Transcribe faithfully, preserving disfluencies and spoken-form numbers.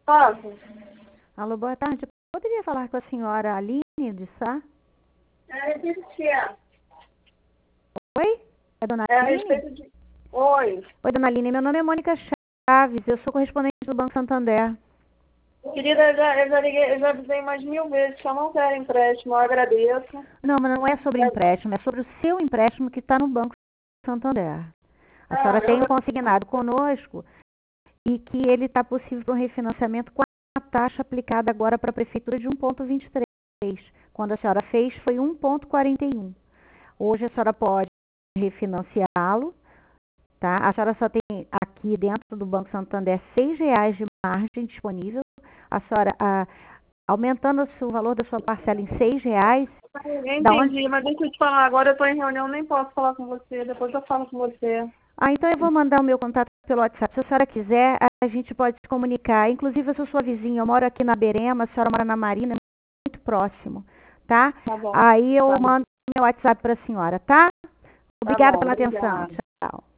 Posso? Alô, boa tarde. Eu poderia falar com a senhora Aline de Sá? É a respeito de quê? Oi? É dona É a Aline? respeito de... Oi. Oi, dona Aline. Meu nome é Mônica Chaves. Eu sou correspondente do Banco Santander. Querida, eu já, eu já liguei, eu já avisei mais mil vezes que eu não quero empréstimo, eu agradeço. Não, mas não é sobre empréstimo. É sobre o seu empréstimo que está no Banco Santander. A Ah, senhora tem um eu... consignado conosco e que ele está possível para um refinanciamento com a taxa aplicada agora para a Prefeitura de um vírgula vinte e três. Quando a senhora fez, foi um vírgula quarenta e um. Hoje a senhora pode refinanciá-lo, tá? A senhora só tem aqui dentro do Banco Santander seis reais de margem disponível. A senhora, a, aumentando o valor da sua parcela em seis reais, eu da onde... entendi, mas deixa eu te falar, agora eu estou em reunião, nem posso falar com você, depois eu falo com você. Ah, então eu vou mandar o meu contato pelo WhatsApp. Se a senhora quiser, a gente pode se comunicar. Inclusive, eu sou sua vizinha, eu moro aqui na Berema, a senhora mora na Marina, é muito próximo, tá? Tá bom. Aí eu Tá bom. mando meu WhatsApp para a senhora, tá? Tá Obrigada bom, pela atenção. obrigada. Tchau.